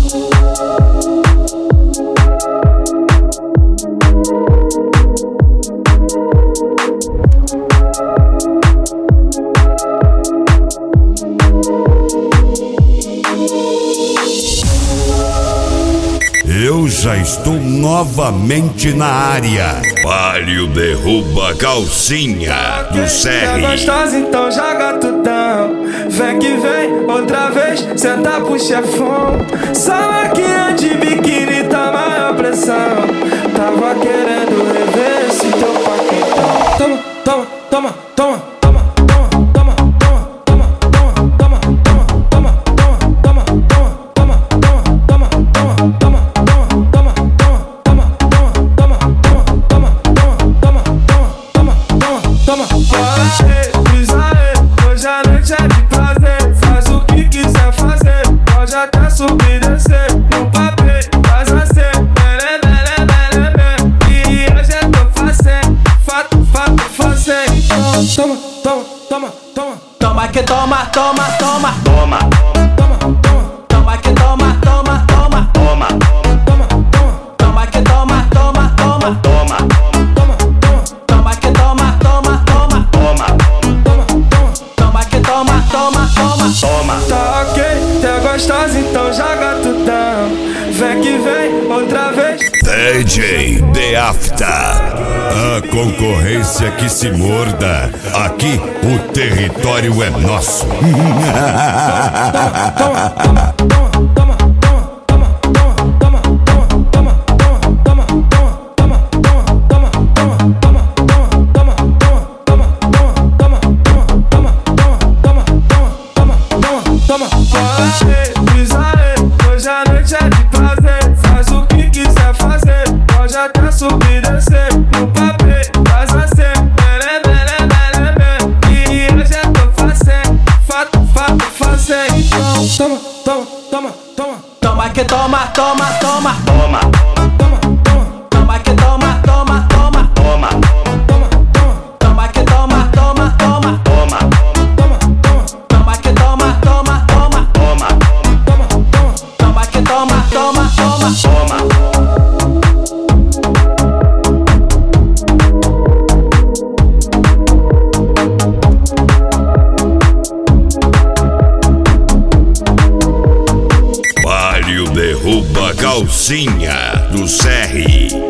Eu já estou novamente na área. Palio derruba calcinha do Tá CR. gostosa, então joga tudão. Vem que vem, outra vez, senta pro chefão. Salaquinha de biquíni tá maior pressão. Tava querendo rever esse teu paquetão. Toma, toma, toma, toma. Hoje a noite é de prazer. Faz o que quiser fazer. Pode até subir e descer. No papel, faz assim. E hoje eu tô fazendo. Fato, fazendo. Toma, toma, toma, toma. Toma que toma, toma, toma. Toma, Toma, toma. Toma que toma, toma, toma. toma, Toma, toma. Toma que toma, toma, toma. toma, Toma, toma. Toma que toma, toma, toma. toma, Toma, toma. Toma que toma, toma, toma. toma. Tá ok, tá gostosa, então joga tudão. Vem que vem, outra vez. DJ The After. A concorrência que se morda. Aqui o território é nosso. Toma, toma, toma, toma, toma, toma, toma, toma, toma, toma, toma, toma. Hoje a noite é de prazer. Faz o que quiser fazer. Pode até subir e descer. No papel, faz assim. E hoje eu tô fazendo. Fato, fazendo. Toma, toma, toma, toma. Toma que toma, toma, toma. Toma, Toma, toma. Toma que toma, toma, toma. toma, Toma, toma. Toma que toma, toma, toma. toma, Toma, toma. Toma que toma, toma, toma. toma, Toma, toma. Toma que toma, toma, toma. toma. Palio derruba calcinha do CR.